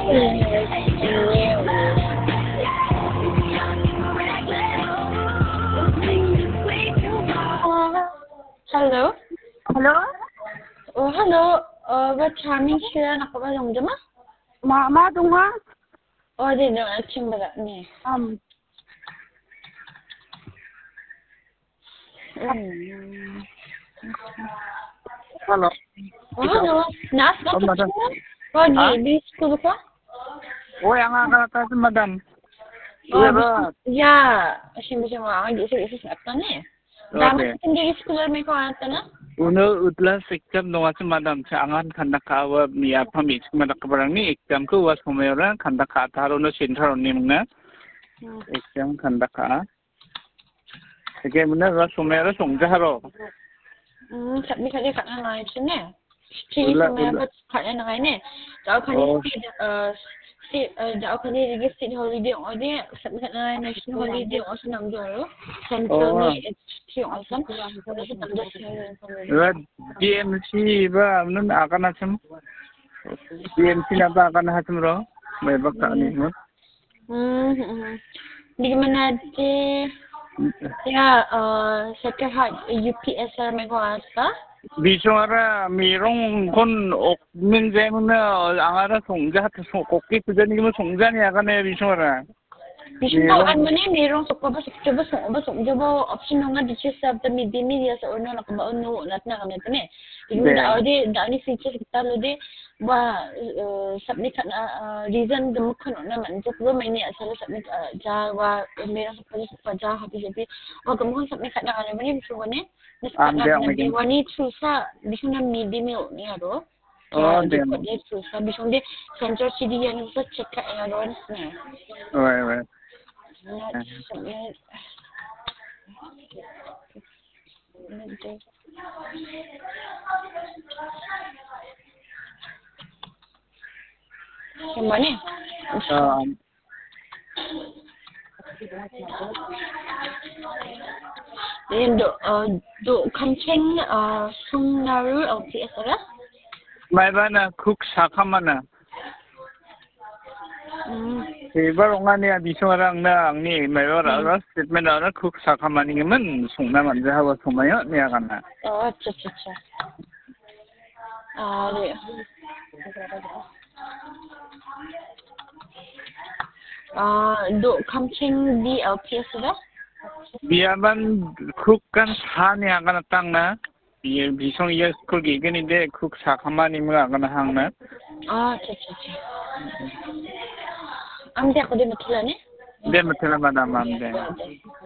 Hello. Hello? Oh, hello. What charming sila nakabalong dama? Ma dunga? Oh, di no, aching bala ni. Hello. Oh, hello. Nas ba Oh, madam. Oh, Ha? di school ka? Oh, yang akan kata madam. Oh, Iya, ya. Asyik macam orang di sini apa ni? Dapat okay. sendiri sekolah mereka apa na? Uno utla exam no was madam sa angan kanda ka wa niya pamit madak barang ni exam ko was kumera kanda ka taro no center ni muna. Exam kanda ka. Sige muna was kumera songjaro. Sabi ka kat na ngayon sini. Sini sama apa kat na ngayon ni. Jauh kan ni jauh kan ni lagi state holiday on dia. Sabi kat na national holiday on senang jauh. Central ni yung awesome. DMC ba nun akan asam. DMC na ba akan asam ro? May baka ni mo. Di mana di ya second hard UPS may kuasa. Biswara mirong kon okmin zemuna angara songja hat kokki pujani mo songja ni akan e biswara. Bismo an mo ni merong sukwa ba sukwa option nga di siya sa the media sa ono na kumaano nat na kami tani. Yung da ni features kita lo de ba submit na reason de mo kono na man so pro may ni asala submit ja wa merong sukwa ja happy happy o kamo submit na kami ni so ne ni wani trusa bismo na media ni aro. Oh, dia susah. Bismo de central city yan sa check ka aro na. Right. Yang mana? Yang do kancing Sungnaru LPS ada? May ba na cook sakamana? Iba nga niya biswarang na ang ni may ora statement na cook sakamani man sungna man jawa sumayo niya kana. Oh, acha. Dia. Do kancing di LPS ada? Biyaban cook kan sa niya kana tang na. Bisong iya school gini de cook sakamani mga kana hang na. Acha. Amde ako din matula ni? Dia betul madam.